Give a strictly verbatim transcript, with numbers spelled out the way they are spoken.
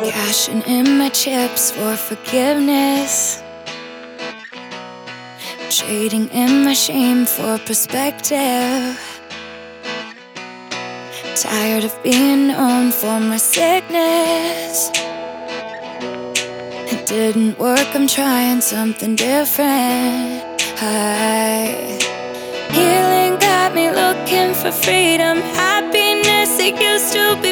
Cashing in my chips for forgiveness, trading in my shame for perspective. Tired of being known for my sickness. It didn't work, I'm trying something different. I Healing got me looking for freedom. Happiness, it used to be